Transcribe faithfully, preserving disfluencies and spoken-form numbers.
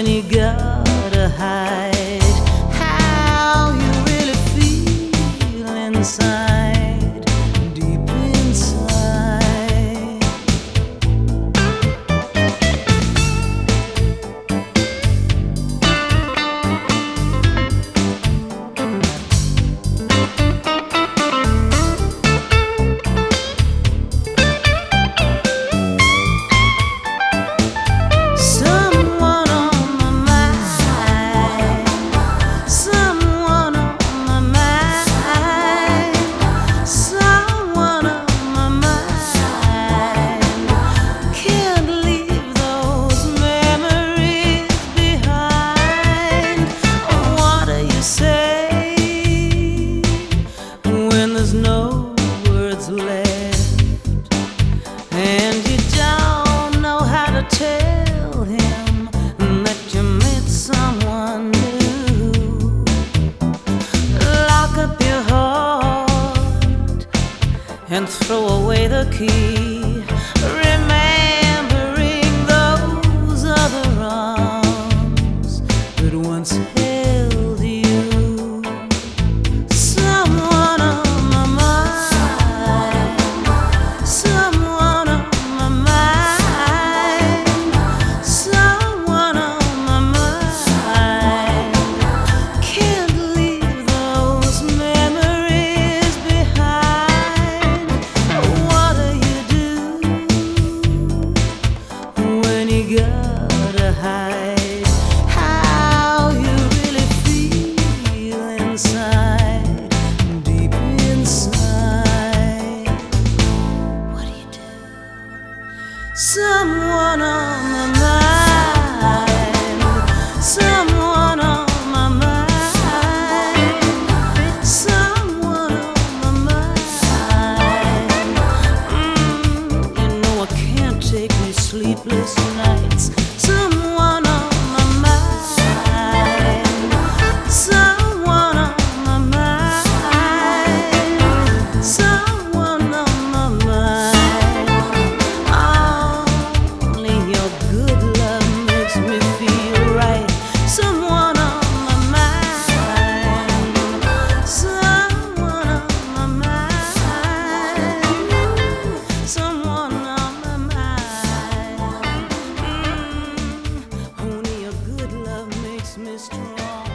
you gotta hide how you really feel inside, deep inside. There's no words left, and you don't know how to tell him that you met someone new. Lock up your heart and throw away the key, remembering those other arms that once held you. Someone gotta hide how you really feel inside, deep inside. What do you do? Someone on my mind, someone on my mind, someone on my mind. Mm, you know I can't take these sleepless nights. Someone on my mind, someone on my mind, someone on my mind. Only your good love makes me feel right. Someone on my mind, someone on my mind, someone on my mind. Only your good love makes me strong.